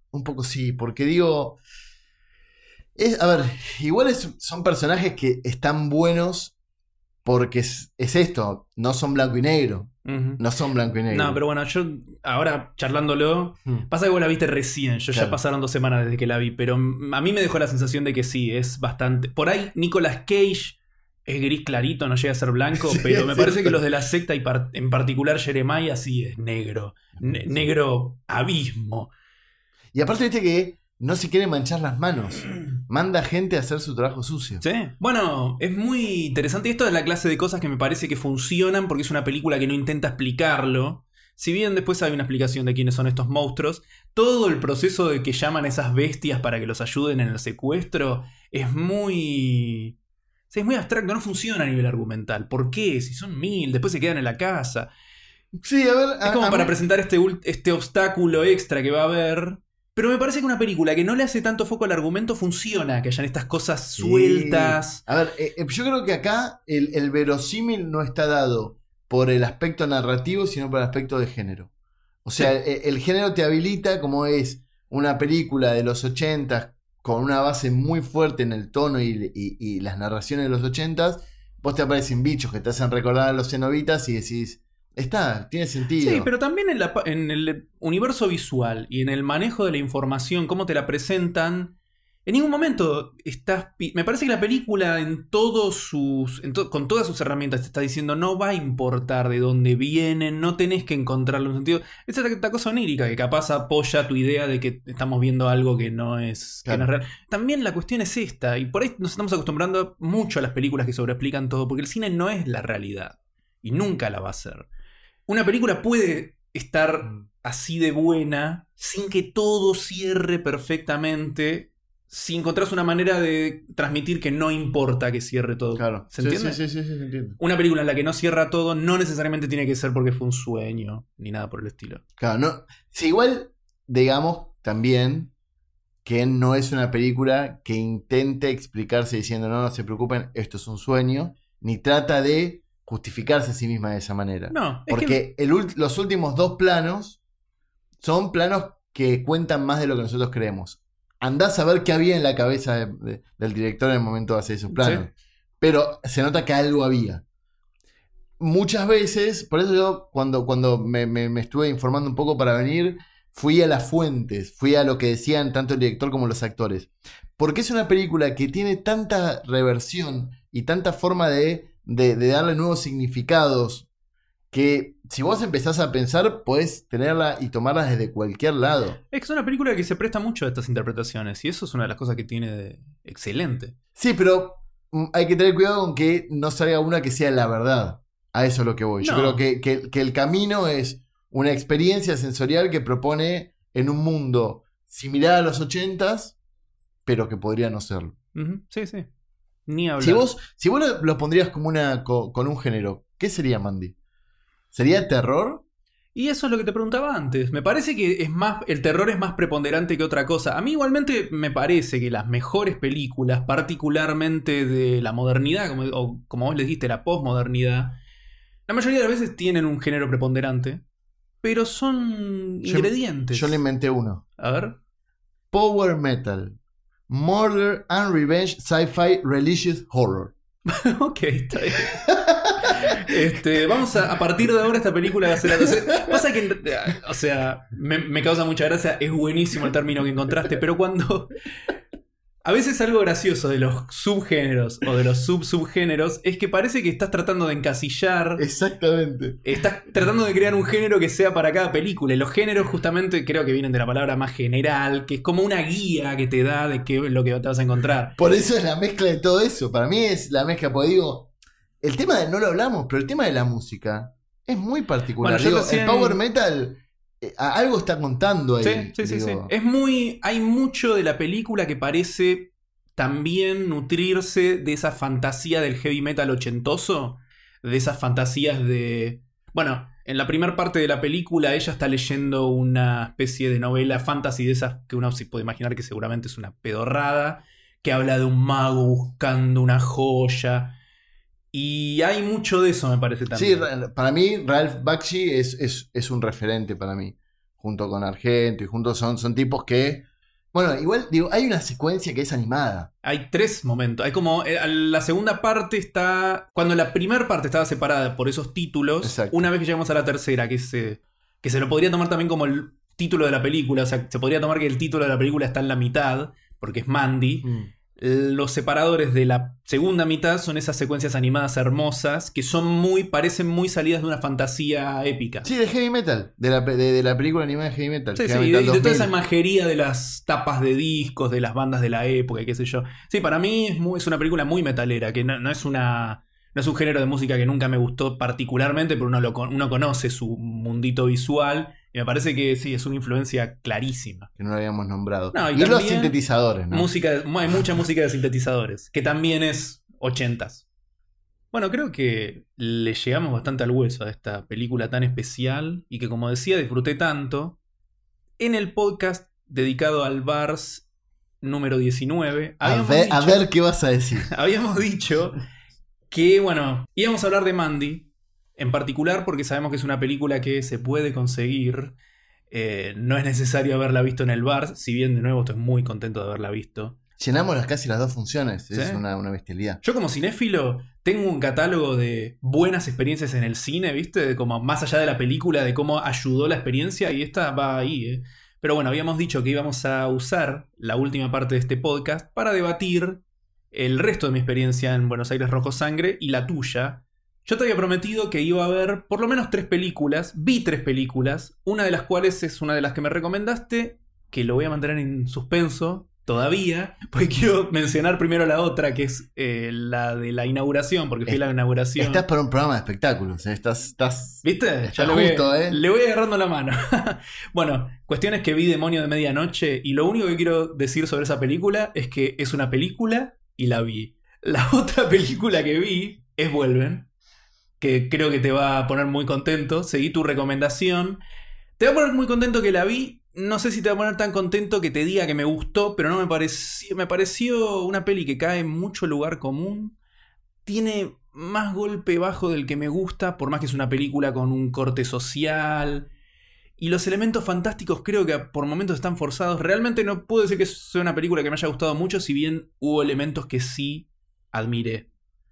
S3: sí, porque digo... a ver, igual son personajes que están buenos... Porque es esto, no son blanco y negro.
S2: Uh-huh.
S3: No son blanco y negro.
S2: No, pero bueno, yo ahora charlándolo, pasa que vos la viste recién, ya pasaron 2 semanas desde que la vi, pero a mí me dejó la sensación de que sí, es bastante... Por ahí Nicolas Cage es gris clarito, no llega a ser blanco, pero me parece que los de la secta y en particular Jeremiah sí es negro. Negro abismo.
S3: Y aparte viste que no se quiere manchar las manos. Manda gente a hacer su trabajo sucio.
S2: Sí. Bueno, es muy interesante. Esto es la clase de cosas que me parece que funcionan porque es una película que no intenta explicarlo. Si bien después hay una explicación de quiénes son estos monstruos, todo el proceso de que llaman a esas bestias para que los ayuden en el secuestro es muy... Sí, es muy abstracto, no funciona a nivel argumental. ¿Por qué? Si son 1000, después se quedan en la casa.
S3: Sí, a ver...
S2: Es como para presentar este obstáculo extra que va a haber... Pero me parece que una película que no le hace tanto foco al argumento funciona, que hayan estas cosas sueltas.
S3: Sí. A ver, yo creo que acá el verosímil no está dado por el aspecto narrativo, sino por el aspecto de género. O sea, el género te habilita, como es una película de los 80 con una base muy fuerte en el tono y las narraciones de los 80, vos te aparecen bichos que te hacen recordar a los cenobitas y decís, tiene sentido.
S2: Sí, pero también en el universo visual y en el manejo de la información, cómo te la presentan, en ningún momento me parece que la película con todas sus herramientas te está diciendo no va a importar de dónde vienen, no tenés que encontrarle un sentido. Es esta cosa onírica que capaz apoya tu idea de que estamos viendo algo que no es,
S3: Claro.
S2: que no es real. También la cuestión es esta, y por ahí nos estamos acostumbrando mucho a las películas que sobreexplican todo, porque el cine no es la realidad y nunca la va a ser. Una película puede estar así de buena sin que todo cierre perfectamente, si encontrás una manera de transmitir que no importa que cierre todo.
S3: Claro.
S2: ¿Se entiende?
S3: Sí, se entiende.
S2: Una película en la que no cierra todo no necesariamente tiene que ser porque fue un sueño, ni nada por el estilo.
S3: Claro, no. Sí, igual, digamos también que no es una película que intente explicarse diciendo no se preocupen, esto es un sueño, ni trata de justificarse a sí misma de esa manera.
S2: No, es
S3: Porque los últimos 2 planos son planos que cuentan más de lo que nosotros creemos. Andás a ver qué había en la cabeza del director en el momento de hacer esos planos.
S2: Sí.
S3: Pero se nota que algo había. Muchas veces, por eso yo cuando me estuve informando un poco para venir, fui a las fuentes, fui a lo que decían tanto el director como los actores. Porque es una película que tiene tanta reversión y tanta forma de darle nuevos significados que si vos empezás a pensar, podés tenerla y tomarla desde cualquier lado.
S2: Es una película que se presta mucho a estas interpretaciones y eso es una de las cosas que tiene de excelente.
S3: Sí, pero hay que tener cuidado con que no salga una que sea la verdad. A eso es lo que voy. Yo
S2: No.
S3: creo que el camino es una experiencia sensorial que propone en un mundo similar a los 80s, pero que podría no serlo.
S2: Ujú, sí, sí. Ni hablar.
S3: Si vos lo pondrías como con un género, ¿qué sería, Mandy? ¿Sería terror?
S2: Y eso es lo que te preguntaba antes. Me parece que el terror es más preponderante que otra cosa. A mí igualmente me parece que las mejores películas, particularmente de la modernidad, o como vos le dijiste, la posmodernidad, la mayoría de las veces tienen un género preponderante, pero son ingredientes.
S3: Yo le inventé uno.
S2: A ver.
S3: Power Metal. Murder and Revenge Sci-Fi Religious Horror.
S2: Ok, está bien. Vamos a partir de ahora esta película va a ser... Pasa que, o sea, me causa mucha gracia, es buenísimo el término que encontraste, pero cuando... A veces algo gracioso de los subgéneros o de los subgéneros es que parece que estás tratando de encasillar,
S3: Exactamente.
S2: estás tratando de crear un género que sea para cada película. Y los géneros justamente creo que vienen de la palabra más general, que es como una guía que te da de qué es lo que te vas a encontrar.
S3: Por eso es la mezcla de todo eso. Para mí es la mezcla, porque digo, el tema no lo hablamos, pero el tema de la música es muy particular.
S2: Bueno, yo
S3: Digo,
S2: recién-
S3: el power metal algo está contando ahí.
S2: Sí.
S3: Digo,
S2: Hay mucho de la película que parece también nutrirse de esa fantasía del heavy metal ochentoso, de esas fantasías de... Bueno, en la primera parte de la película ella está leyendo una especie de novela fantasy de esas que uno se puede imaginar que seguramente es una pedorrada, que habla de un mago buscando una joya. Y hay mucho de eso, me parece
S3: sí,
S2: también.
S3: para mí Ralph Bakshi es un referente para mí. Junto con Argento y juntos son tipos que... Bueno, igual digo, hay una secuencia que es animada.
S2: Hay 3 momentos. Hay como. La segunda parte está. Cuando la primera parte estaba separada por esos títulos.
S3: Exacto.
S2: Una vez que llegamos a la tercera, que se lo podría tomar también como el título de la película. O sea, se podría tomar que el título de la película está en la mitad, porque es Mandy. Los separadores de la segunda mitad son esas secuencias animadas hermosas que parecen muy salidas de una fantasía épica.
S3: Sí, de heavy metal. De la película animada de heavy metal.
S2: Sí,
S3: Heavy
S2: y
S3: Metal
S2: de toda
S3: 2000.
S2: esa imagería de las tapas de discos, de las bandas de la época y qué sé yo. Sí, para mí es una película muy metalera, que no es un género de música que nunca me gustó particularmente, pero uno conoce su mundito visual y me parece que sí, es una influencia clarísima.
S3: Que no lo habíamos nombrado.
S2: No, y
S3: y los
S2: también
S3: sintetizadores, ¿no?
S2: Hay mucha música de sintetizadores, que también es 80s. Bueno, creo que le llegamos bastante al hueso a esta película tan especial y que, como decía, disfruté tanto. En el podcast dedicado al Vars número 19.
S3: A ver qué vas a decir.
S2: Habíamos dicho que, bueno, íbamos a hablar de Mandy, en particular porque sabemos que es una película que se puede conseguir. No es necesario haberla visto en el Vars, si bien de nuevo estoy muy contento de haberla visto.
S3: Llenamos casi las 2 funciones,
S2: ¿Sí?
S3: Es una bestialidad.
S2: Yo como cinéfilo tengo un catálogo de buenas experiencias en el cine, ¿viste? De como más allá de la película, de cómo ayudó la experiencia, y esta va ahí, ¿eh? Pero bueno, habíamos dicho que íbamos a usar la última parte de este podcast para debatir el resto de mi experiencia en Buenos Aires Rojo Sangre y la tuya. Yo te había prometido que iba a ver por lo menos 3 películas. Vi 3 películas, una de las cuales es una de las que me recomendaste, que lo voy a mantener en suspenso todavía, porque quiero mencionar primero la otra, que es la de la inauguración, porque fui a la inauguración.
S3: Estás para un programa de espectáculos, ¿eh? Estás
S2: ¿Viste? Ya le voy agarrando la mano. Bueno, cuestión es que vi Demonio de Medianoche y lo único que quiero decir sobre esa película es que es una película y la vi. La otra película que vi es Vuelven, que creo que te va a poner muy contento. Seguí tu recomendación. Te va a poner muy contento que la vi. No sé si te va a poner tan contento que te diga que me gustó, pero no me pareció una peli que cae en mucho lugar común. Tiene más golpe bajo del que me gusta, por más que es una película con un corte social. Y los elementos fantásticos creo que por momentos están forzados. Realmente no puedo decir que sea una película que me haya gustado mucho, si bien hubo elementos que sí admiré.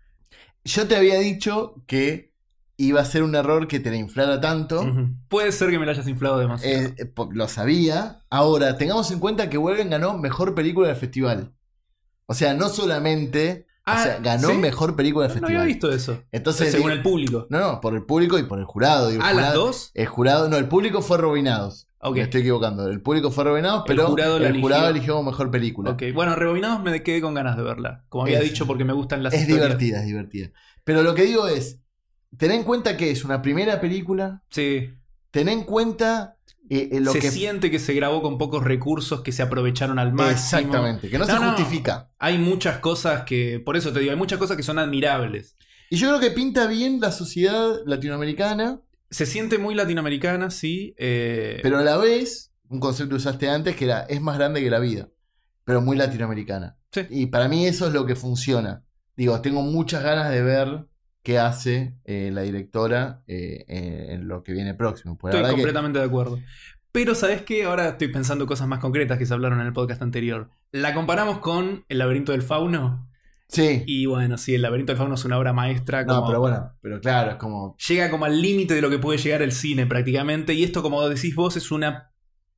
S3: Yo te había dicho que iba a ser un error que te la inflara tanto.
S2: Uh-huh. Puede ser que me la hayas inflado demasiado.
S3: Lo sabía. Ahora, tengamos en cuenta que Vuelven ganó Mejor Película del Festival. O sea, no solamente... ganó
S2: ¿sí?
S3: Mejor Película del Festival.
S2: No había visto eso.
S3: Entonces,
S2: según el público.
S3: No, por el público y por el jurado.
S2: ¿Las dos?
S3: El jurado... No, el público fue Rebobinados.
S2: Okay.
S3: Me estoy equivocando. El público fue Rebobinados, pero el jurado eligió Mejor Película.
S2: Okay. Bueno, Rebobinados me quedé con ganas de verla. Como había dicho, porque me gustan las historias.
S3: Es divertida. Pero lo que digo es... Ten en cuenta que es una primera película.
S2: Sí.
S3: Ten en cuenta lo
S2: que... siente que se grabó con pocos recursos, que se aprovecharon al máximo.
S3: Exactamente, que no se justifica.
S2: Hay muchas cosas que... Por eso te digo, hay muchas cosas que son admirables.
S3: Y yo creo que pinta bien la sociedad latinoamericana.
S2: Se siente muy latinoamericana, sí.
S3: Pero a la vez, un concepto que usaste antes, que era, es más grande que la vida. Pero muy latinoamericana.
S2: Sí.
S3: Y para mí eso es lo que funciona. Digo, tengo muchas ganas de ver... qué hace la directora en lo que viene próximo.
S2: Estoy completamente de acuerdo. Pero ¿sabes qué? Ahora estoy pensando cosas más concretas que se hablaron en el podcast anterior. La comparamos con El laberinto del fauno.
S3: Sí.
S2: Y bueno, sí, El laberinto del fauno es una obra maestra.
S3: No, pero bueno, pero claro, es como...
S2: Llega como al límite de lo que puede llegar el cine prácticamente. Y esto, como decís vos, es una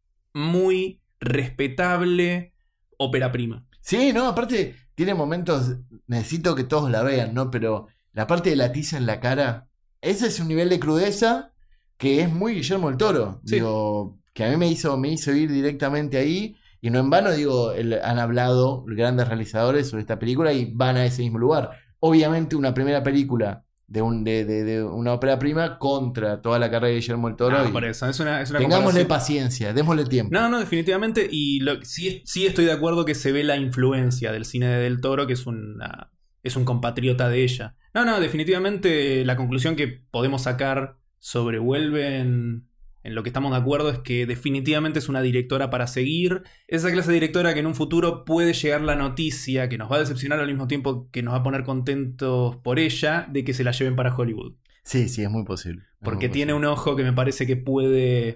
S2: muy respetable ópera prima.
S3: Sí, no, aparte tiene momentos... Necesito que todos la vean, ¿no? Pero... La parte de la tiza en la cara, ese es un nivel de crudeza que es muy Guillermo del Toro. Sí. Digo, que a mí me hizo ir directamente ahí. Y no en vano, digo, han hablado grandes realizadores sobre esta película y van a ese mismo lugar. Obviamente una primera película de una ópera prima contra toda la carrera de Guillermo del Toro.
S2: Por eso, es una
S3: tengámosle paciencia, démosle tiempo.
S2: No, definitivamente. Y sí estoy de acuerdo que se ve la influencia del cine de del Toro, que es un compatriota de ella. No, definitivamente la conclusión que podemos sacar sobre Vuelven, en lo que estamos de acuerdo, es que definitivamente es una directora para seguir. Esa clase de directora que en un futuro puede llegar la noticia que nos va a decepcionar al mismo tiempo que nos va a poner contentos por ella, de que se la lleven para Hollywood.
S3: Sí, es muy posible.
S2: Porque tiene un ojo que me parece que puede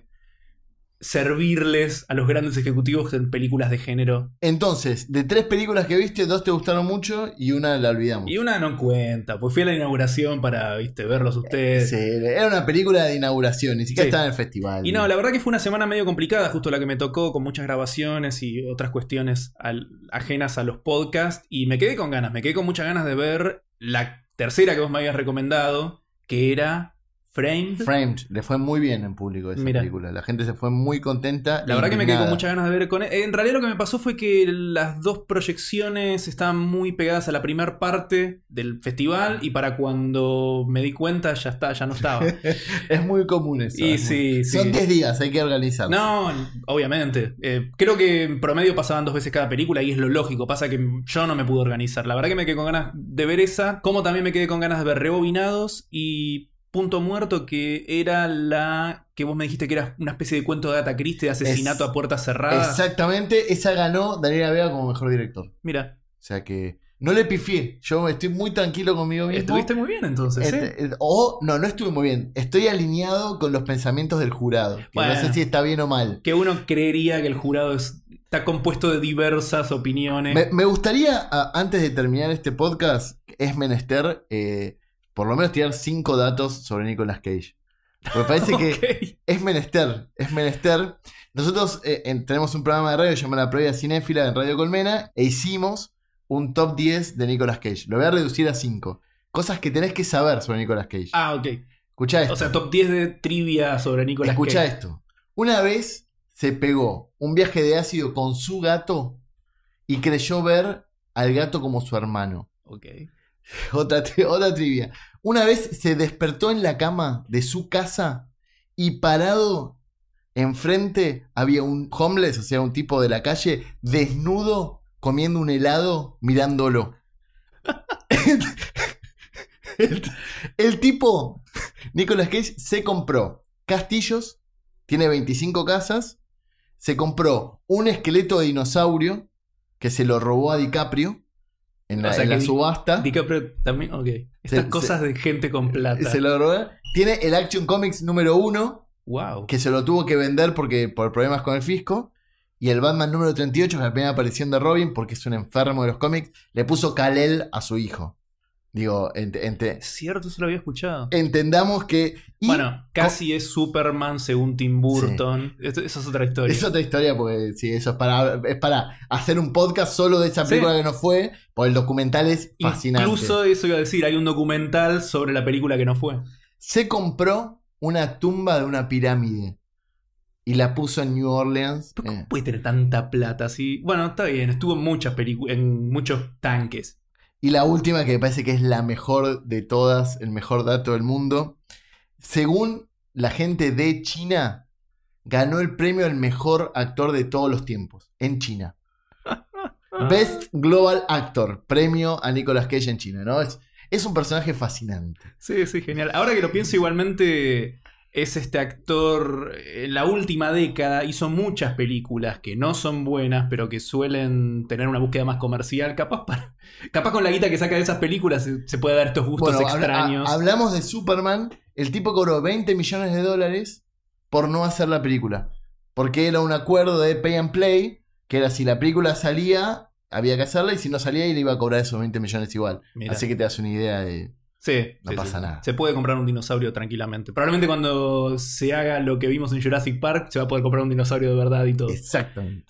S2: servirles a los grandes ejecutivos en películas de género.
S3: Entonces, de 3 películas que viste, 2 te gustaron mucho y una la olvidamos.
S2: Y una no cuenta, pues fui a la inauguración para, verlos ustedes.
S3: Sí, era una película de inauguración, ni siquiera estaba en el festival.
S2: Y no, la verdad que fue una semana medio complicada, justo la que me tocó, con muchas grabaciones y otras cuestiones ajenas a los podcasts. Y me quedé con muchas ganas de ver la tercera que vos me habías recomendado, que era... Framed.
S3: Le fue muy bien en público esa película. La gente se fue muy contenta.
S2: La verdad que me quedé con muchas ganas de ver con él. En realidad lo que me pasó fue que las 2 proyecciones estaban muy pegadas a la primera parte del festival y para cuando me di cuenta ya no estaba.
S3: Es muy común eso.
S2: Y sí.
S3: Son 10 días, hay que organizarse.
S2: No, obviamente. Creo que en promedio pasaban 2 veces cada película y es lo lógico. Pasa que yo no me pude organizar. La verdad que me quedé con ganas de ver esa, como también me quedé con ganas de ver Rebobinados y... Punto Muerto, que era la que vos me dijiste que era una especie de cuento de Agatha Christie de asesinato a puertas cerradas.
S3: Exactamente, esa ganó Daniela Vega como mejor director.
S2: Mira.
S3: O sea que no le pifié. Yo estoy muy tranquilo conmigo mismo.
S2: Estuviste muy bien entonces,
S3: No estuve muy bien. Estoy alineado con los pensamientos del jurado. Que
S2: Bueno,
S3: no sé si está bien o mal.
S2: Que uno creería que el jurado está compuesto de diversas opiniones.
S3: Me gustaría, antes de terminar este podcast, es menester por lo menos tirar 5 datos sobre Nicolas Cage. Porque parece que es menester. Nosotros tenemos un programa de radio llamado La Previa Cinéfila en Radio Colmena e hicimos un top 10 de Nicolas Cage. Lo voy a reducir a 5. Cosas que tenés que saber sobre Nicolas Cage.
S2: Ah, ok.
S3: Escuchá esto.
S2: O sea, top 10 de trivia sobre Nicolas Cage.
S3: Escuchá esto. Una vez se pegó un viaje de ácido con su gato y creyó ver al gato como su hermano.
S2: Ok.
S3: Otra trivia. Una vez se despertó en la cama de su casa y parado enfrente había un homeless, o sea, un tipo de la calle, desnudo, comiendo un helado, mirándolo. El tipo, Nicolas Cage, se compró castillos, tiene 25 casas, se compró un esqueleto de dinosaurio que se lo robó a DiCaprio en la subasta.
S2: DiCaprio también, ok. Estas cosas de gente con plata.
S3: Se lo robó. Tiene el Action Comics número 1.
S2: Wow.
S3: Que se lo tuvo que vender por problemas con el fisco. Y el Batman número 38, que es la primera aparición de Robin, porque es un enfermo de los cómics, le puso Kal-El a su hijo. Digo,
S2: es cierto, eso lo había escuchado.
S3: Entendamos que...
S2: Bueno, casi es Superman según Tim Burton. Sí. Eso es otra historia.
S3: Es otra historia porque sí, eso es para hacer un podcast solo de esa película que no fue, porque el documental es fascinante.
S2: Incluso eso iba a decir, hay un documental sobre la película que no fue.
S3: Se compró una tumba de una pirámide y la puso en New Orleans.
S2: ¿Cómo puede tener tanta plata así? Bueno, está bien, estuvo en muchas películas, en muchos tanques.
S3: Y la última, que me parece que es la mejor de todas, el mejor dato del mundo. Según la gente de China, ganó el premio al mejor actor de todos los tiempos, en China. Best Global Actor, premio a Nicolas Cage en China, ¿no? Es un personaje fascinante.
S2: Sí, genial. Ahora que lo pienso, igualmente es este actor, en la última década hizo muchas películas que no son buenas, pero que suelen tener una búsqueda más comercial. Capaz con la guita que saca de esas películas se puede dar estos gustos extraños.
S3: Hablamos de Superman. El tipo cobró $20 millones por no hacer la película. Porque era un acuerdo de pay and play, que era si la película salía, había que hacerla, y si no salía, él iba a cobrar esos 20 millones igual. Mirá. Así que te das una idea de... No pasa nada.
S2: Se puede comprar un dinosaurio tranquilamente. Probablemente cuando se haga lo que vimos en Jurassic Park, se va a poder comprar un dinosaurio de verdad y todo.
S3: Exactamente.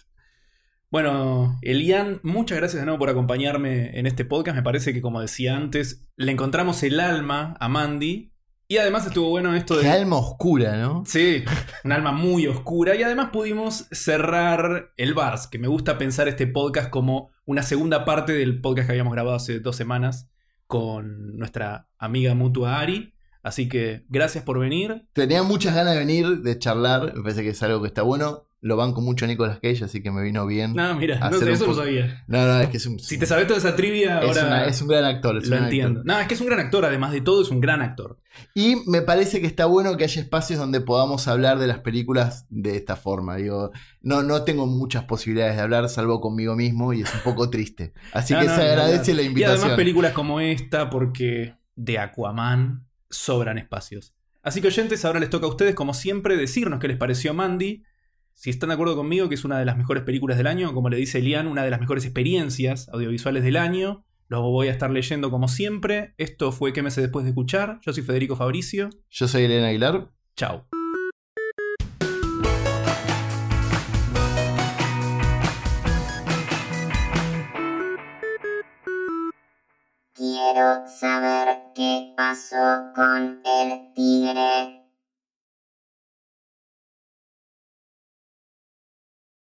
S2: Bueno, Elian, muchas gracias de nuevo por acompañarme en este podcast. Me parece que, como decía antes, le encontramos el alma a Mandy. Y además estuvo bueno esto de...
S3: Qué alma oscura, ¿no?
S2: Sí, un alma muy oscura. Y además pudimos cerrar el Bars, que me gusta pensar este podcast como una segunda parte del podcast que habíamos grabado hace 2 semanas con nuestra amiga mutua Ari. Así que gracias por venir.
S3: Tenía muchas ganas de venir, de charlar. Me parece que es algo que está bueno. Lo banco mucho a Nicolas Cage, así que me vino bien.
S2: No, mira, no sé, eso no sabía.
S3: No, es que es un...
S2: Si te sabes toda esa trivia, ahora...
S3: Es un gran actor.
S2: Lo entiendo. No, es que es un gran actor, además de todo, es un gran actor.
S3: Y me parece que está bueno que haya espacios donde podamos hablar de las películas de esta forma. Digo, no tengo muchas posibilidades de hablar, salvo conmigo mismo, y es un poco triste. Así que se agradece la invitación.
S2: Y además películas como esta, porque de Aquaman sobran espacios. Así que, oyentes, ahora les toca a ustedes, como siempre, decirnos qué les pareció Mandy. Si están de acuerdo conmigo que es una de las mejores películas del año, como le dice Elian, una de las mejores experiencias audiovisuales del año, lo voy a estar leyendo como siempre. Esto fue ¿Qué meses después de escuchar? Yo soy Federico Fabricio.
S3: Yo soy Elena Aguilar.
S2: Chao.
S1: Quiero saber qué pasó con el tigre.